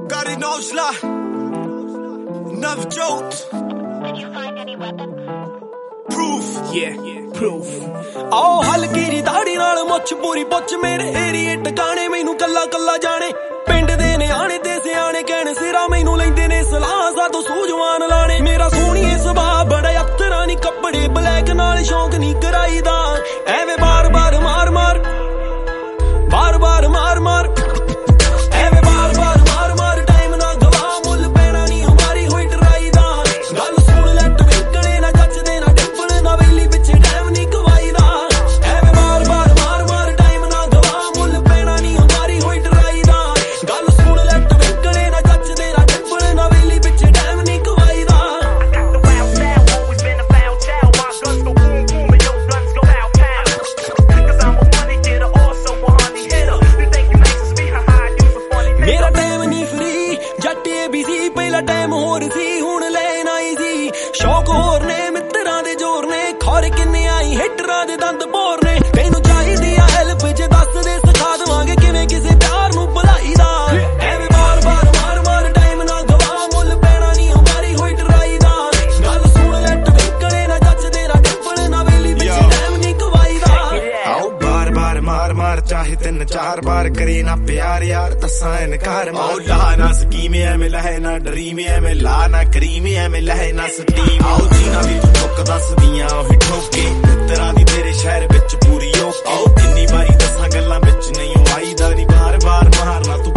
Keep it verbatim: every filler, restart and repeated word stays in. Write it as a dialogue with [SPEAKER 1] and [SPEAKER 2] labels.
[SPEAKER 1] Gary Nosla, Navjot.
[SPEAKER 2] Did you find any weapons?
[SPEAKER 1] Proof,
[SPEAKER 3] yeah, yeah, proof. आओ हल्की जी दाड़ी नाल मुछ पूरी पुछ मेरे एरिए टकाने मैनू कल्ला कल्ला जाने पिंड दे ने आने ते सियाने कहने सिरा मैनू लैंदे ने सलाह सातों सूझवान लाने मेरा सोहणीए सुभाऽ बड़ा अत्तरा नी कपड़े ब्लैक नाल शौक नी कराई दा एवें बार बार मार मार बार बार मार मार एवें बार बार मार मार टाइम ना गवा मुल पैना नी हमारी होई डराई दा गल सुन लट वेकणे ना जचदे ना डिंपल ना वेली पिछे टाइम नी गवाई दा एवें बार बार मार मार टाइम ना गवा मुल पैना नी हमारी होई डराई दा गल सुन लट वेकणे ना जचदे ना डिंपल ना वेली पिछे टाइम नी गवाई दा मेरा टाइम नहीं फ्री जट ए बिजी पहला टाइम होर सी हुण लैन आई सी शौक होर ने मित्तरां दे जोर ने खौर किन्ने आई हिटरां दे दंद बोर ने तैनू चाहिदी आ हेल्प जे दस दे सिखा देवांगे किवें किसे प्यार नू भुलाई दा एवें बार बार मार मार टाइम ना गवा मुल पैना नी हमारी होई डराई दा गल सुन लट वेकणे ना जचदे ना डिंपल ना वेली पिछे टाइम नी गवाई दा
[SPEAKER 1] आओ बार बार मार मार चाहे तीन चार बार करे ना प्यार यार दसा इनकार माओ ला ना स्कीम एवें लहे ना ड्रीम एवें ला ना क्रीम एवें लहे ना स्टीम आओ जीना भी तू ठोक दस दियां ओही ठोके तेरा दी तेरे शहर विच पूरी ओके आओ किन्नी बारी दसा गल्लां विच नहीं आई दा नी बार बार मारना तू